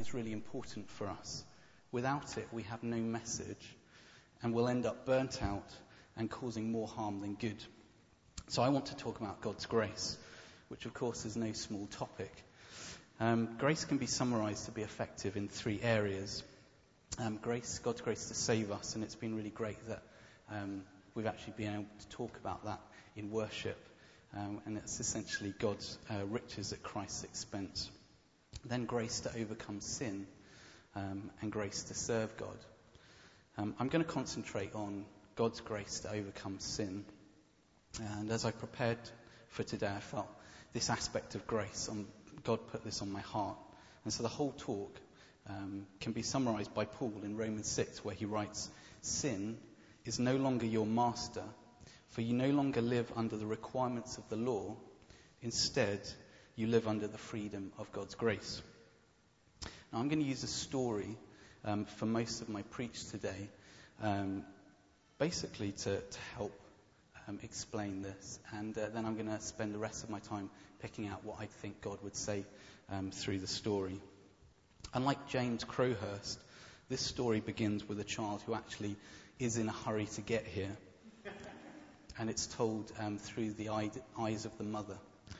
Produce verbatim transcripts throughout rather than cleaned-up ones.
is really important for us. Without it, we have no message, and we'll end up burnt out and causing more harm than good. So I want to talk about God's grace, which of course is no small topic. Um, grace can be summarized to be effective in three areas. Um, grace, God's grace to save us, and it's been really great that um, we've actually been able to talk about that in worship. Um, and it's essentially God's uh, riches at Christ's expense. Then grace to overcome sin, um, and grace to serve God. Um, I'm going to concentrate on God's grace to overcome sin. And as I prepared for today, I felt this aspect of grace, on, God put this on my heart. And so the whole talk um, can be summarized by Paul in Romans six, where he writes, "Sin is no longer your master, for you no longer live under the requirements of the law. Instead, you live under the freedom of God's grace." Now, I'm going to use a story um, for most of my preach today, um, basically to, to help um, explain this. And uh, then I'm going to spend the rest of my time picking out what I think God would say um, through the story. Unlike James Crowhurst, this story begins with a child who actually is in a hurry to get here. And it's told um, through the eyes of the mother.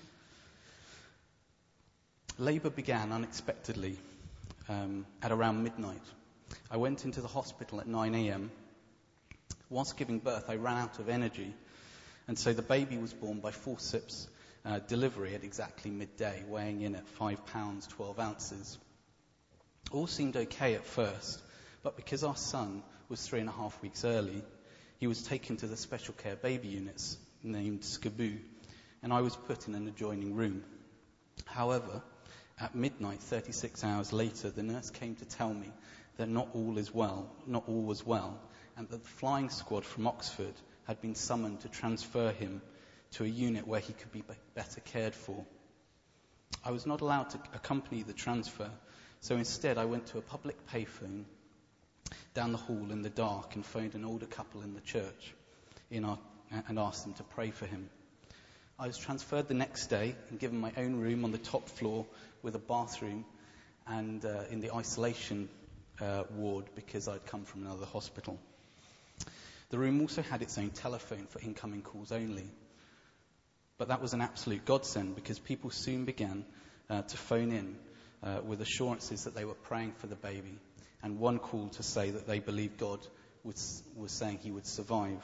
Labour began unexpectedly um, at around midnight. I went into the hospital at nine a.m. Whilst giving birth, I ran out of energy, and so the baby was born by forceps uh, delivery at exactly midday, weighing in at five pounds twelve ounces. All seemed okay at first, but because our son was three and a half weeks early, he was taken to the special care baby units named Skaboo, and I was put in an adjoining room. However, at midnight, thirty-six hours later, the nurse came to tell me that not all is well, not all was well, and that the flying squad from Oxford had been summoned to transfer him to a unit where he could be better cared for. I was not allowed to accompany the transfer, so instead I went to a public payphone down the hall in the dark and phoned an older couple in the church in our, and asked them to pray for him. I was transferred the next day and given my own room on the top floor with a bathroom and uh, in the isolation uh, ward because I'd come from another hospital. The room also had its own telephone for incoming calls only. But that was an absolute godsend because people soon began uh, to phone in uh, with assurances that they were praying for the baby, and one call to say that they believed God was, was saying he would survive.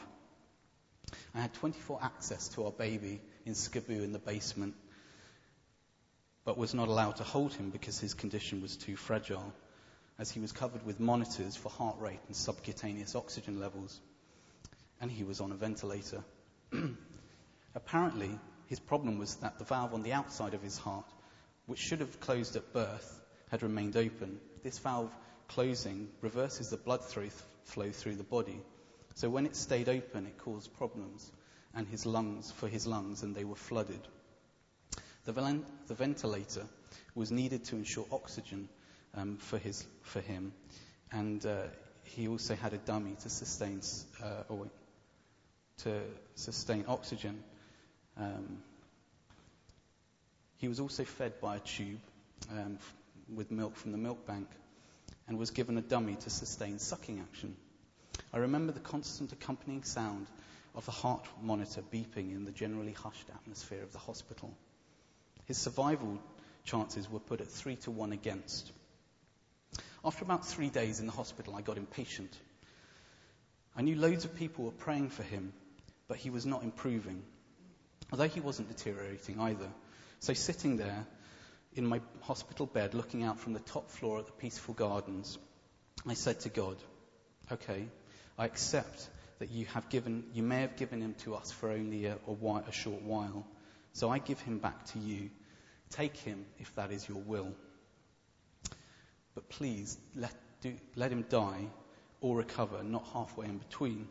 I had twenty-four access to our baby in Skaboo in the basement, but was not allowed to hold him because his condition was too fragile, as he was covered with monitors for heart rate and subcutaneous oxygen levels, and he was on a ventilator. Apparently, his problem was that the valve on the outside of his heart, which should have closed at birth, had remained open. This valve closing reverses the blood flow through the body. So when it stayed open, it caused problems and his lungs for his lungs, and they were flooded. The, vel- the ventilator was needed to ensure oxygen um, for his for him, and uh, he also had a dummy to sustain uh, or to sustain oxygen. Um, he was also fed by a tube um, f- with milk from the milk bank, and was given a dummy to sustain sucking action. I remember the constant accompanying sound of the heart monitor beeping in the generally hushed atmosphere of the hospital. His survival chances were put at three to one against. After about three days in the hospital, I got impatient. I knew loads of people were praying for him, but he was not improving, although he wasn't deteriorating either. So sitting there in my hospital bed, looking out from the top floor at the peaceful gardens, I said to God, okay, I accept that you have given, you may have given him to us for only a, a, while, a short while. So I give him back to you. Take him if that is your will. But please let, do, let him die or recover, not halfway in between.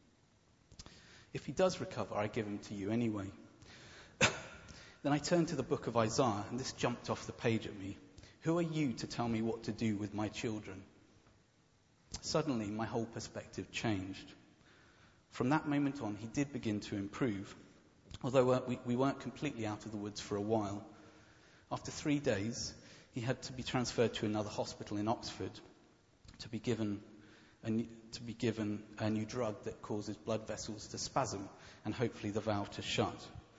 If he does recover, I give him to you anyway. Then I turned to the book of Isaiah, and this jumped off the page at me. Who are you to tell me what to do with my children? Suddenly, my whole perspective changed. From that moment on, he did begin to improve, although we, we weren't completely out of the woods for a while. After three days, He had to be transferred to another hospital in Oxford to be given a new, to be given a new drug that causes blood vessels to spasm and hopefully the valve to shut.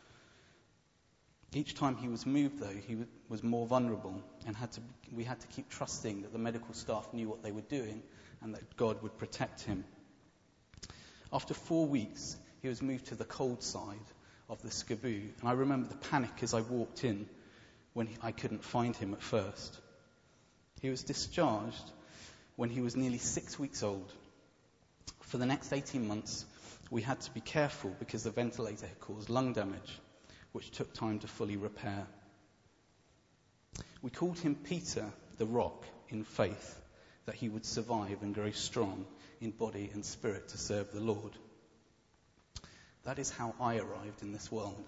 Each time he was moved, though, he w- was more vulnerable, and had to, we had to keep trusting that the medical staff knew what they were doing and that God would protect him. After four weeks, he was moved to the cold side of the S C B U, and I remember the panic as I walked in when he, I couldn't find him at first. He was discharged when he was nearly six weeks old. For the next eighteen months, we had to be careful because the ventilator had caused lung damage, which took time to fully repair. We called him Peter the Rock in faith that he would survive and grow strong in body and spirit to serve the Lord. That is how I arrived in this world.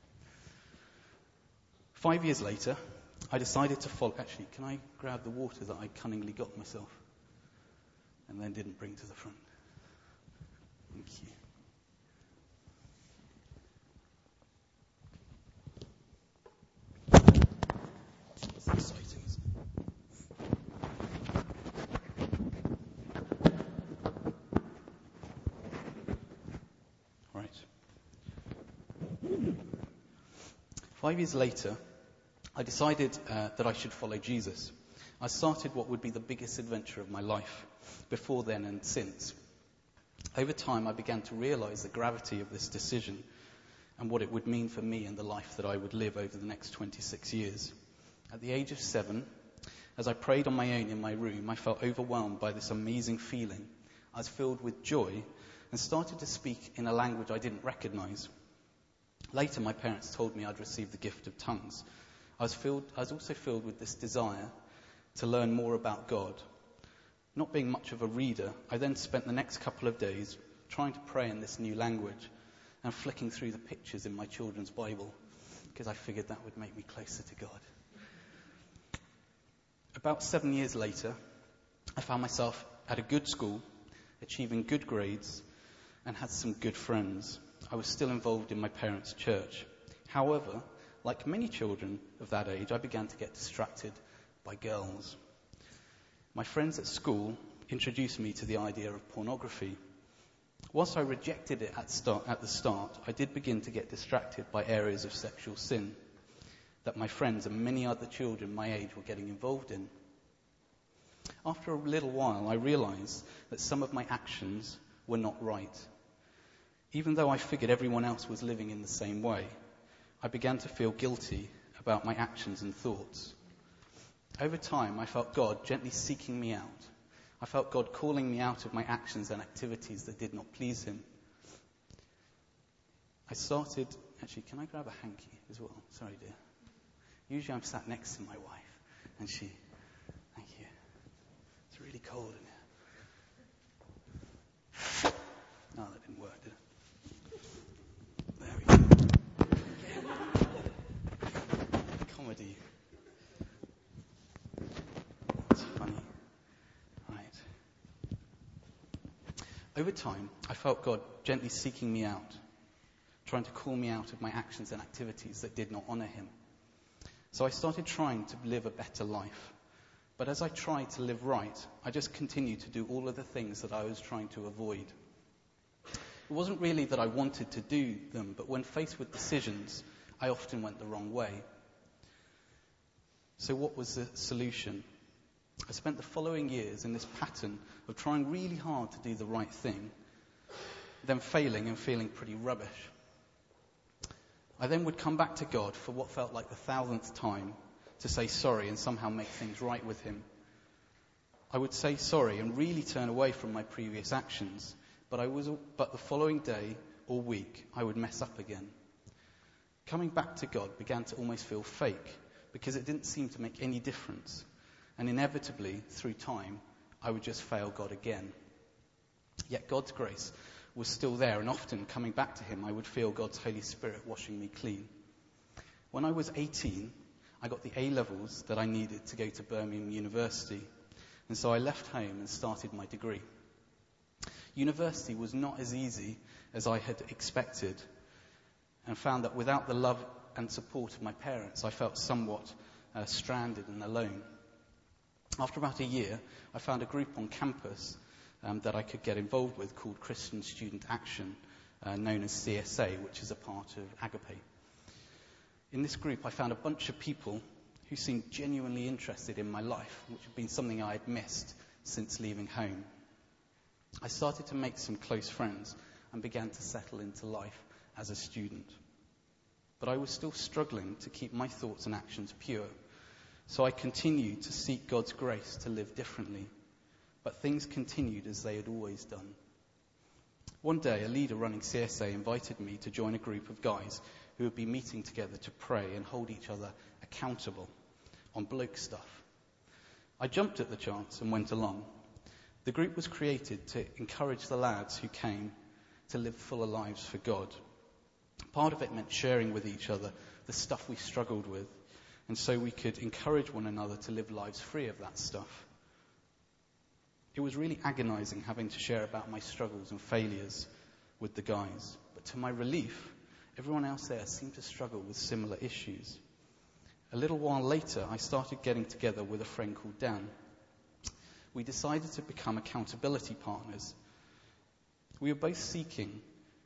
Five years later, I decided to follow... Actually, can I grab the water that I cunningly got myself and then didn't bring to the front? Thank you. It's exciting, isn't it? Right. Five years later, I decided uh, that I should follow Jesus. I started what would be the biggest adventure of my life, before then and since. Over time, I began to realize the gravity of this decision and what it would mean for me and the life that I would live over the next twenty-six years. At the age of seven, as I prayed on my own in my room, I felt overwhelmed by this amazing feeling. I was filled with joy and started to speak in a language I didn't recognize. Later, my parents told me I'd received the gift of tongues. I was filled, I was also filled with this desire to learn more about God. Not being much of a reader, I then spent the next couple of days trying to pray in this new language and flicking through the pictures in my children's Bible because I figured that would make me closer to God. About seven years later, I found myself at a good school, achieving good grades, and had some good friends. I was still involved in my parents' church. However, like many children of that age, I began to get distracted by girls. My friends at school introduced me to the idea of pornography. Whilst I rejected it at, start, at the start, I did begin to get distracted by areas of sexual sin that my friends and many other children my age were getting involved in. After a little while, I realized that some of my actions were not right. Even though I figured everyone else was living in the same way, I began to feel guilty about my actions and thoughts. Over time, I felt God gently seeking me out. I felt God calling me out of my actions and activities that did not please him. I started... Actually, can I grab a hanky as well? Sorry, dear. Usually I'm sat next to my wife, and she... Thank you. It's really cold in here. No, that didn't work, did it? There we go. Comedy. It's funny. Right. Over time, I felt God gently seeking me out, trying to call me out of my actions and activities that did not honor him. So I started trying to live a better life. But as I tried to live right, I just continued to do all of the things that I was trying to avoid. It wasn't really that I wanted to do them, but when faced with decisions, I often went the wrong way. So what was the solution? I spent the following years in this pattern of trying really hard to do the right thing, then failing and feeling pretty rubbish. I then would come back to God for what felt like the thousandth time to say sorry and somehow make things right with him. I would say sorry and really turn away from my previous actions, but I was, but the following day or week I would mess up again. Coming back to God began to almost feel fake because it didn't seem to make any difference, and inevitably through time I would just fail God again. Yet God's grace was still there, and often coming back to him I would feel God's Holy Spirit washing me clean. When I was eighteen, I got the A-levels that I needed to go to Birmingham University, and so I left home and started my degree. University was not as easy as I had expected, and found that without the love and support of my parents, I felt somewhat uh, stranded and alone. After about a year, I found a group on campus um, that I could get involved with called Christian Student Action, uh, known as C S A, which is a part of Agape. In this group, I found a bunch of people who seemed genuinely interested in my life, which had been something I had missed since leaving home. I started to make some close friends and began to settle into life as a student. But I was still struggling to keep my thoughts and actions pure. So I continued to seek God's grace to live differently. But things continued as they had always done. One day, a leader running C S A invited me to join a group of guys who would be meeting together to pray and hold each other accountable on bloke stuff. I jumped at the chance and went along. The group was created to encourage the lads who came to live fuller lives for God. Part of it meant sharing with each other the stuff we struggled with, and so we could encourage one another to live lives free of that stuff. It was really agonizing having to share about my struggles and failures with the guys, but to my relief, everyone else there seemed to struggle with similar issues. A little while later, I started getting together with a friend called Dan. We decided to become accountability partners. We were both seeking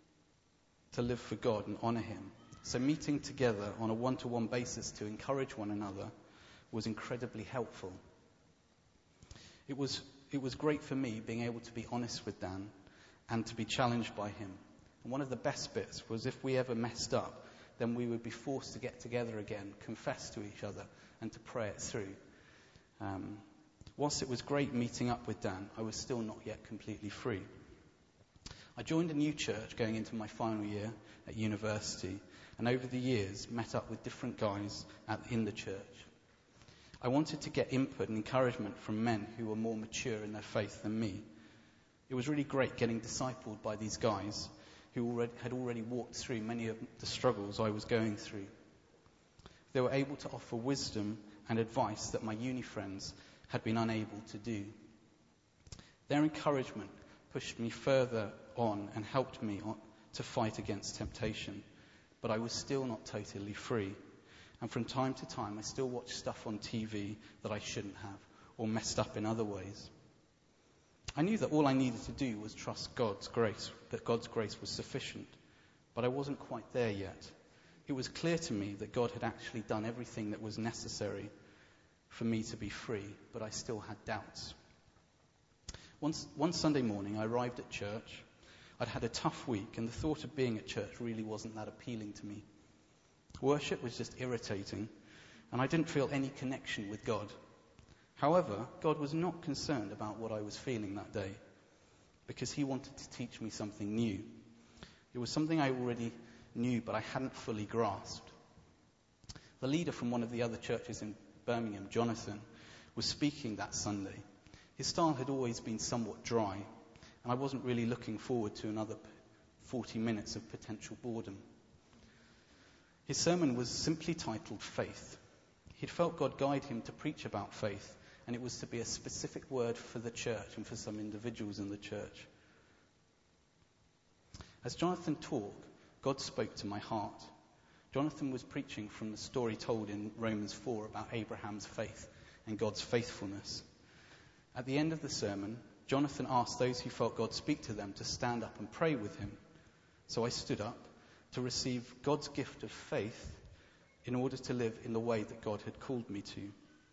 to live for God and honor Him. So meeting together on a one-to-one basis to encourage one another was incredibly helpful. It was it was great for me being able to be honest with Dan and to be challenged by him. And one of the best bits was if we ever messed up, then we would be forced to get together again, confess to each other, and to pray it through. Um, whilst it was great meeting up with Dan, I was still not yet completely free. I joined a new church going into my final year at university, and over the years met up with different guys at, in the church. I wanted to get input and encouragement from men who were more mature in their faith than me. It was really great getting discipled by these guys who already, had already walked through many of the struggles I was going through. They were able to offer wisdom and advice that my uni friends had been unable to do. Their encouragement pushed me further on and helped me on, to fight against temptation, but I was still not totally free. And from time to time, I still watched stuff on T V that I shouldn't have, or messed up in other ways. I knew that all I needed to do was trust God's grace, that God's grace was sufficient, but I wasn't quite there yet. It was clear to me that God had actually done everything that was necessary for me to be free, but I still had doubts. Once, one Sunday morning, I arrived at church. I'd had a tough week, and the thought of being at church really wasn't that appealing to me. Worship was just irritating, and I didn't feel any connection with God. However, God was not concerned about what I was feeling that day, because He wanted to teach me something new. It was something I already knew, but I hadn't fully grasped. The leader from one of the other churches in Birmingham, Jonathan, was speaking that Sunday. His style had always been somewhat dry, and I wasn't really looking forward to another forty minutes of potential boredom. His sermon was simply titled Faith. He'd felt God guide him to preach about faith, and it was to be a specific word for the church and for some individuals in the church. As Jonathan talked, God spoke to my heart. Jonathan was preaching from the story told in Romans four about Abraham's faith and God's faithfulness. At the end of the sermon, Jonathan asked those who felt God speak to them to stand up and pray with him. So I stood up to receive God's gift of faith in order to live in the way that God had called me to.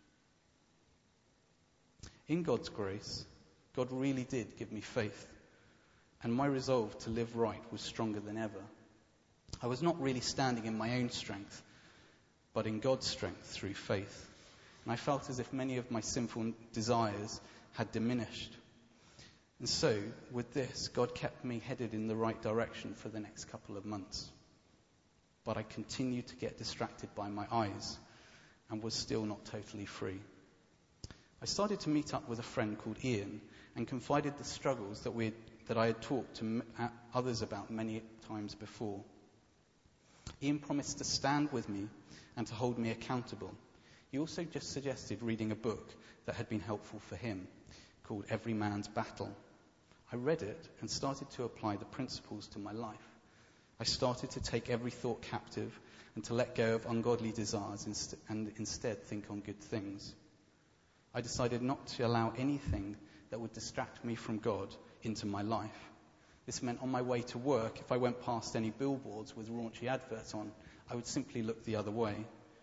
In God's grace, God really did give me faith, and my resolve to live right was stronger than ever. I was not really standing in my own strength, but in God's strength through faith. And I felt as if many of my sinful desires had diminished. And so, with this, God kept me headed in the right direction for the next couple of months. But I continued to get distracted by my eyes and was still not totally free. I started to meet up with a friend called Ian and confided the struggles that we had, that I had talked to m- others about many times before. Ian promised to stand with me and to hold me accountable. He also just suggested reading a book that had been helpful for him, called Every Man's Battle. I read it and started to apply the principles to my life. I started to take every thought captive and to let go of ungodly desires inst- and instead think on good things. I decided not to allow anything that would distract me from God into my life. This meant on my way to work, if I went past any billboards with raunchy adverts on, I would simply look the other way.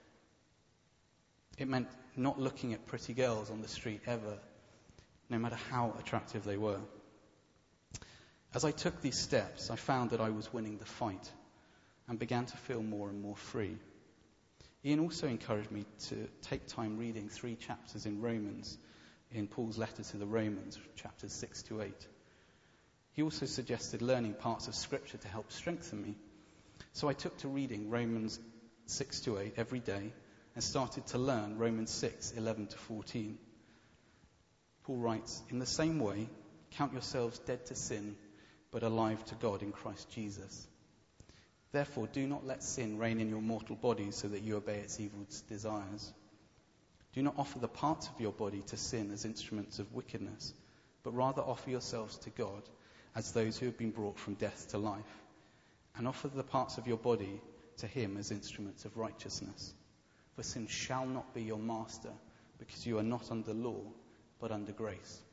It meant not looking at pretty girls on the street ever, no matter how attractive they were. As I took these steps, I found that I was winning the fight and began to feel more and more free. Ian also encouraged me to take time reading three chapters in Romans, in Paul's letter to the Romans, chapters six to eight. He also suggested learning parts of Scripture to help strengthen me. So I took to reading Romans six to eight every day and started to learn Romans six, eleven to fourteen. Paul writes, "In the same way, count yourselves dead to sin, but alive to God in Christ Jesus. Therefore, do not let sin reign in your mortal body so that you obey its evil desires. Do not offer the parts of your body to sin as instruments of wickedness, but rather offer yourselves to God as those who have been brought from death to life, and offer the parts of your body to him as instruments of righteousness. For sin shall not be your master, because you are not under law, but under grace."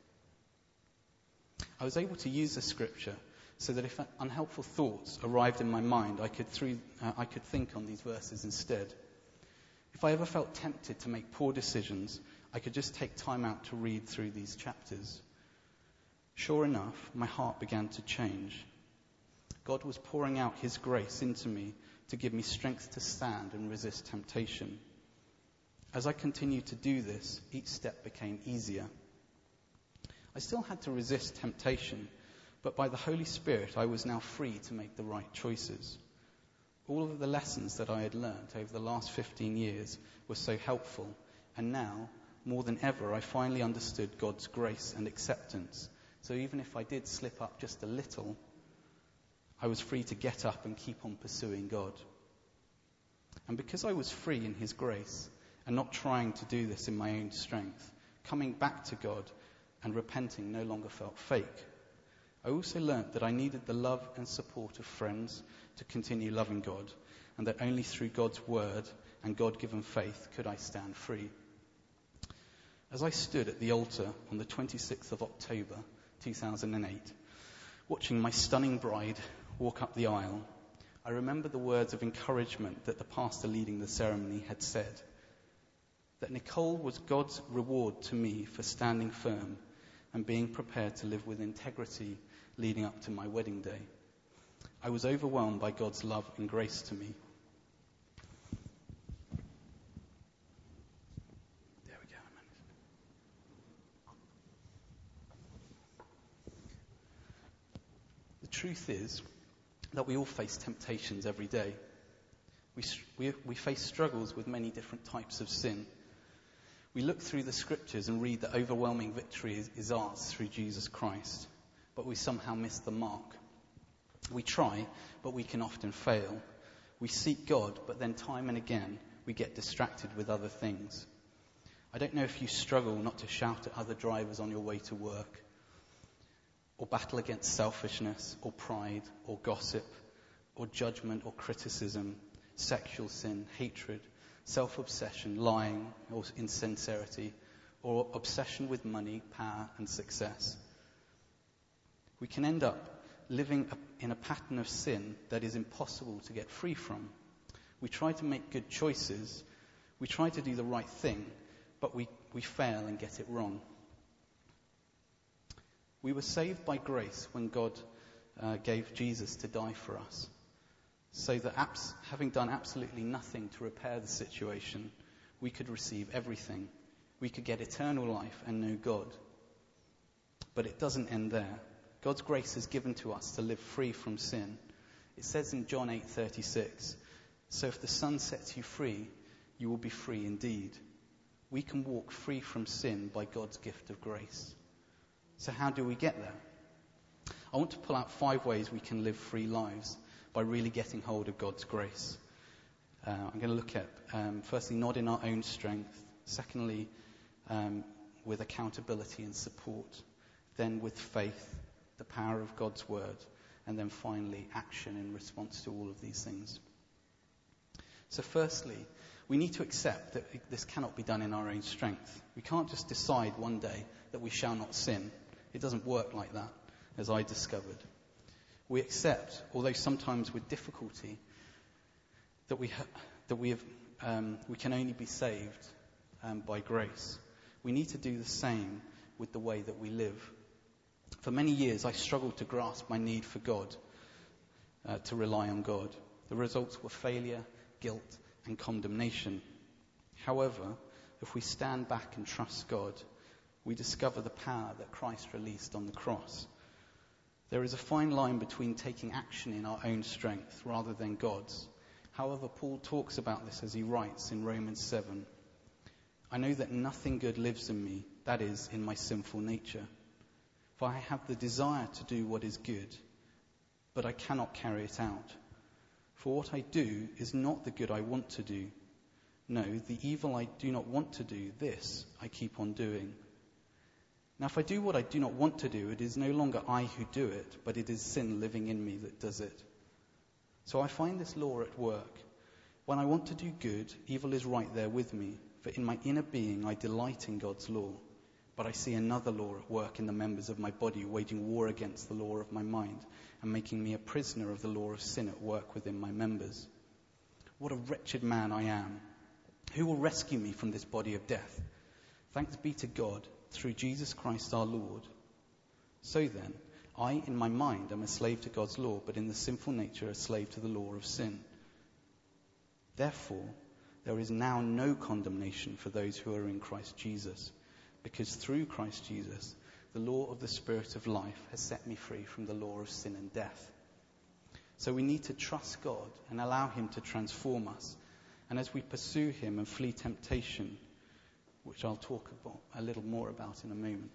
I was able to use the scripture so that if unhelpful thoughts arrived in my mind, I could, through, uh, I could think on these verses instead. If I ever felt tempted to make poor decisions, I could just take time out to read through these chapters. Sure enough, my heart began to change. God was pouring out his grace into me to give me strength to stand and resist temptation. As I continued to do this, each step became easier. I still had to resist temptation, but by the Holy Spirit I was now free to make the right choices. All of the lessons that I had learnt over the last fifteen years were so helpful, and now, more than ever, I finally understood God's grace and acceptance. So even if I did slip up just a little, I was free to get up and keep on pursuing God. And because I was free in his grace and not trying to do this in my own strength, coming back to God and repenting no longer felt fake. I also learnt that I needed the love and support of friends to continue loving God, and that only through God's word and God-given faith could I stand free. As I stood at the altar on the twenty-sixth of October two thousand eight, watching my stunning bride walk up the aisle, I remember the words of encouragement that the pastor leading the ceremony had said, that Nicole was God's reward to me for standing firm and being prepared to live with integrity leading up to my wedding day. I was overwhelmed by God's love and grace to me. There we go. The truth is that we all face temptations every day. We, we, we face struggles with many different types of sin. We look through the scriptures and read that overwhelming victory is, is ours through Jesus Christ, but we somehow miss the mark. We try, but we can often fail. We seek God, but then time and again we get distracted with other things. I don't know if you struggle not to shout at other drivers on your way to work, or battle against selfishness, or pride, or gossip, or judgment, or criticism, sexual sin, hatred, self-obsession, lying, or insincerity, or obsession with money, power, and success. We can end up living in a pattern of sin that is impossible to get free from. We try to make good choices, we try to do the right thing, but we, we fail and get it wrong. We were saved by grace when God uh, gave Jesus to die for us, so that abs- having done absolutely nothing to repair the situation, we could receive everything. We could get eternal life and know God. But it doesn't end there. God's grace is given to us to live free from sin. It says in John eight thirty-six, "So if the Son sets you free, you will be free indeed." We can walk free from sin by God's gift of grace. So how do we get there? I want to pull out five ways we can live free lives by really getting hold of God's grace. Uh, I'm going to look at, um, firstly, not in our own strength. Secondly, um, with accountability and support. Then with faith, the power of God's word. and then finally action in response to all of these things. So firstly, we need to accept that this cannot be done in our own strength. We can't just decide one day that we shall not sin. It doesn't work like that, as I discovered. We accept, although sometimes with difficulty, that we ha- that we have um, we can only be saved um, by grace. We need to do the same with the way that we live. For many years, I struggled to grasp my need for God, uh, to rely on God. The results were failure, guilt, and condemnation. However, if we stand back and trust God, we discover the power that Christ released on the cross. There is a fine line between taking action in our own strength rather than God's. However, Paul talks about this as he writes in Romans seven. I know that nothing good lives in me, that is, in my sinful nature. For I have the desire to do what is good, but I cannot carry it out. For what I do is not the good I want to do. No, the evil I do not want to do, this I keep on doing. Now if I do what I do not want to do, it is no longer I who do it, but it is sin living in me that does it. So I find this law at work. When I want to do good, evil is right there with me. For in my inner being I delight in God's law. But I see another law at work in the members of my body, waging war against the law of my mind, and making me a prisoner of the law of sin at work within my members. What a wretched man I am! Who will rescue me from this body of death? Thanks be to God, through Jesus Christ our Lord. So then, I in my mind am a slave to God's law, but in the sinful nature a slave to the law of sin. Therefore, there is now no condemnation for those who are in Christ Jesus, because through Christ Jesus, the law of the Spirit of life has set me free from the law of sin and death. So we need to trust God and allow him to transform us. And as we pursue him and flee temptation, which I'll talk about, a little more about in a moment.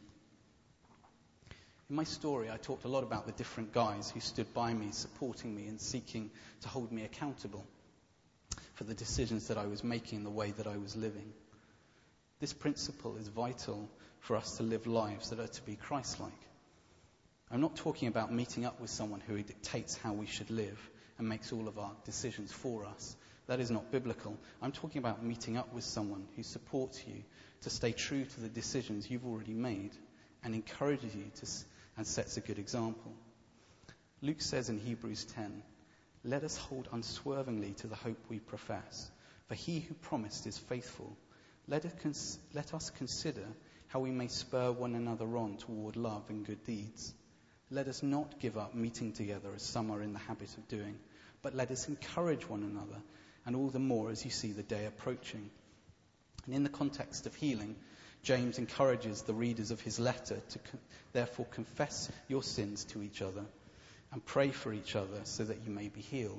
In my story, I talked a lot about the different guys who stood by me, supporting me and seeking to hold me accountable for the decisions that I was making, the way that I was living. This principle is vital for us to live lives that are to be Christ-like. I'm not talking about meeting up with someone who dictates how we should live and makes all of our decisions for us. That is not biblical. I'm talking about meeting up with someone who supports you to stay true to the decisions you've already made and encourages you to and sets a good example. Luke says in Hebrews ten, let us hold unswervingly to the hope we profess, for he who promised is faithful. Let, it cons- let us consider how we may spur one another on toward love and good deeds. Let us not give up meeting together as some are in the habit of doing, but let us encourage one another, and all the more as you see the day approaching. And in the context of healing, James encourages the readers of his letter to con- therefore confess your sins to each other and pray for each other so that you may be healed.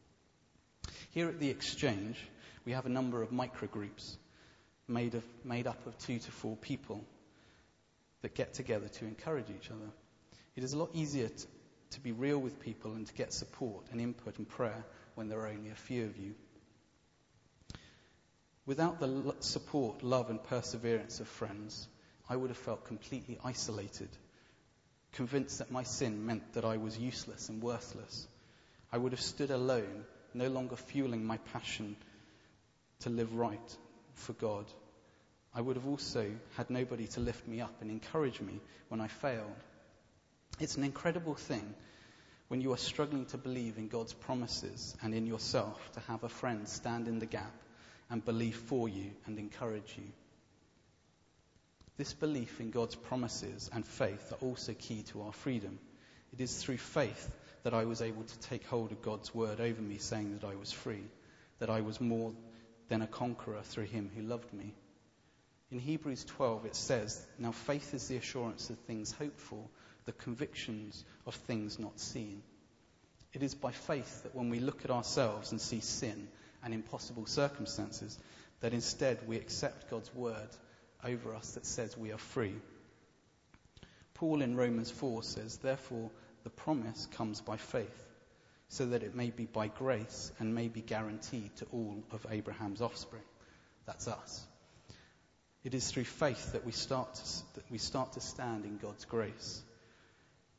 Here at the Exchange, we have a number of microgroups made of made up of two to four people that get together to encourage each other. It is a lot easier to, to be real with people and to get support and input and prayer when there are only a few of you. Without the lo- support, love and perseverance of friends, I would have felt completely isolated, convinced that my sin meant that I was useless and worthless. I would have stood alone, no longer fueling my passion to live right for God. I would have also had nobody to lift me up and encourage me when I failed. It's an incredible thing when you are struggling to believe in God's promises and in yourself to have a friend stand in the gap and believe for you and encourage you. This belief in God's promises and faith are also key to our freedom. It is through faith that I was able to take hold of God's word over me, saying that I was free, that I was more than a conqueror through him who loved me. In Hebrews twelve it says, now faith is the assurance of things hoped for, the convictions of things not seen. It is by faith that when we look at ourselves and see sin and impossible circumstances, that instead we accept God's word over us that says we are free. Paul in Romans four says, therefore the promise comes by faith, so that it may be by grace and may be guaranteed to all of Abraham's offspring. That's us. It is through faith that we start to, that we start to stand in God's grace.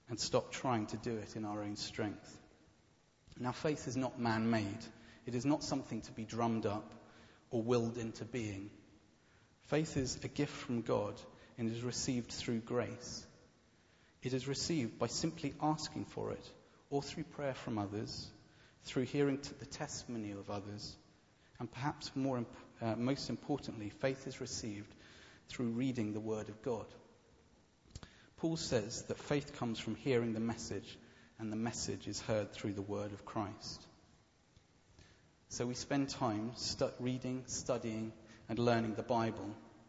and stop trying to do it in our own strength. Now, faith is not man-made. It is not something to be drummed up or willed into being. Faith is a gift from God and is received through grace. It is received by simply asking for it, or through prayer from others, through hearing the testimony of others, and perhaps more, imp- uh, most importantly, faith is received through reading the Word of God. Paul says that faith comes from hearing the message, and the message is heard through the Word of Christ. So we spend time stu- reading, studying, and learning the Bible.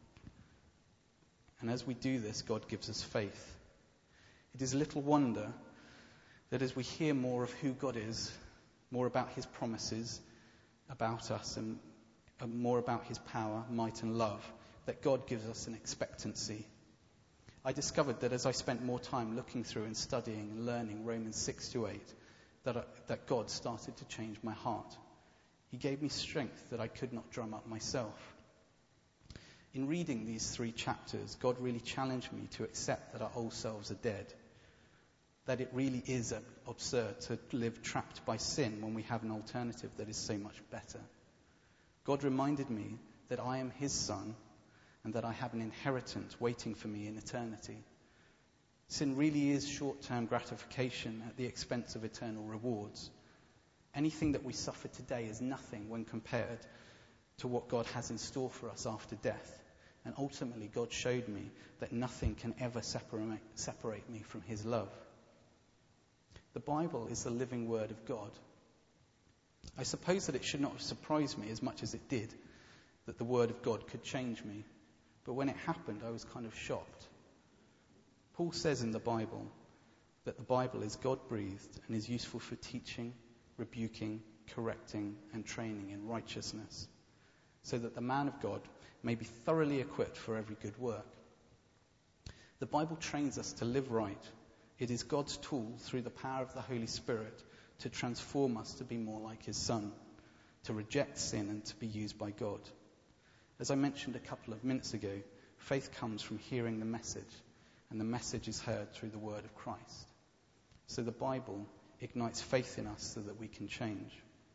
And as we do this, God gives us faith. It is little wonder that as we hear more of who God is, more about his promises about us, and, and more about his power, might and love, that God gives us an expectancy. I discovered that as I spent more time looking through and studying and learning Romans six to eight, that, I, that God started to change my heart. He gave me strength that I could not drum up myself. In reading these three chapters, God really challenged me to accept that our old selves are dead, that it really is absurd to live trapped by sin when we have an alternative that is so much better. God reminded me that I am his son and that I have an inheritance waiting for me in eternity. Sin really is short-term gratification at the expense of eternal rewards. Anything that we suffer today is nothing when compared to what God has in store for us after death. And ultimately, God showed me that nothing can ever separate, separate me from his love. The Bible is the living word of God. I suppose that it should not have surprised me as much as it did that the word of God could change me. But when it happened, I was kind of shocked. Paul says in the Bible that the Bible is God-breathed and is useful for teaching, rebuking, correcting, and training in righteousness, so that the man of God may be thoroughly equipped for every good work. The Bible trains us to live right. It is God's tool through the power of the Holy Spirit to transform us to be more like his Son, to reject sin and to be used by God. As I mentioned a couple of minutes ago, faith comes from hearing the message, and the message is heard through the word of Christ. So the Bible ignites faith in us so that we can change.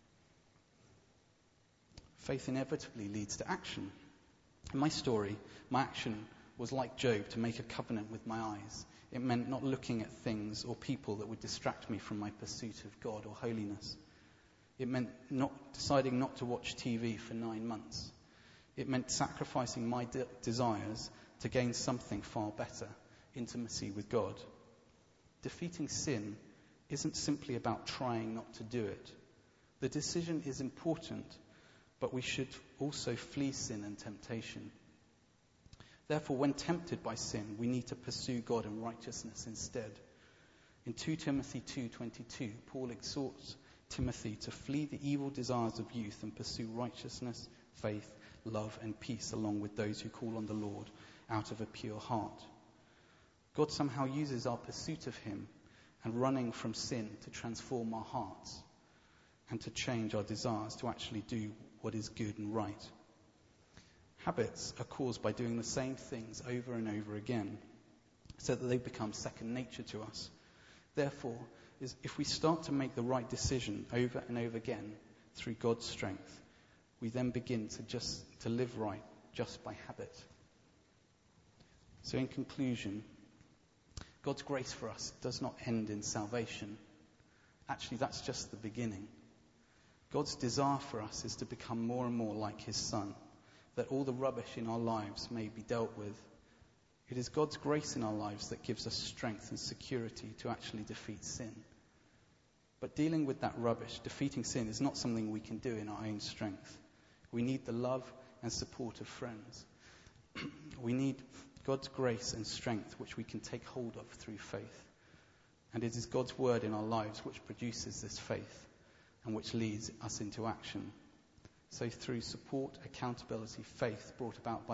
Faith inevitably leads to action. In my story, my action was like Job, to make a covenant with my eyes. It meant not looking at things or people that would distract me from my pursuit of God or holiness. It meant not deciding not to watch T V for nine months. It meant sacrificing my de- desires to gain something far better, intimacy with God. Defeating sin isn't simply about trying not to do it. The decision is important, but we should also flee sin and temptation. Therefore, when tempted by sin, we need to pursue God and righteousness instead. In Second Timothy two twenty-two, Paul exhorts Timothy to flee the evil desires of youth and pursue righteousness, faith, love, and peace along with those who call on the Lord out of a pure heart. God somehow uses our pursuit of him and running from sin to transform our hearts and to change our desires to actually do what is good and right. Habits are caused by doing the same things over and over again, so that they become second nature to us. Therefore, is if we start to make the right decision over and over again through God's strength, we then begin to just to live right just by habit. So in conclusion, God's grace for us does not end in salvation. Actually, that's just the beginning. God's desire for us is to become more and more like his Son, that all the rubbish in our lives may be dealt with. It is God's grace in our lives that gives us strength and security to actually defeat sin. But dealing with that rubbish, defeating sin, is not something we can do in our own strength. We need the love and support of friends. We need God's grace and strength, which we can take hold of through faith. And it is God's word in our lives which produces this faith and which leads us into action. So through support, accountability, faith brought about by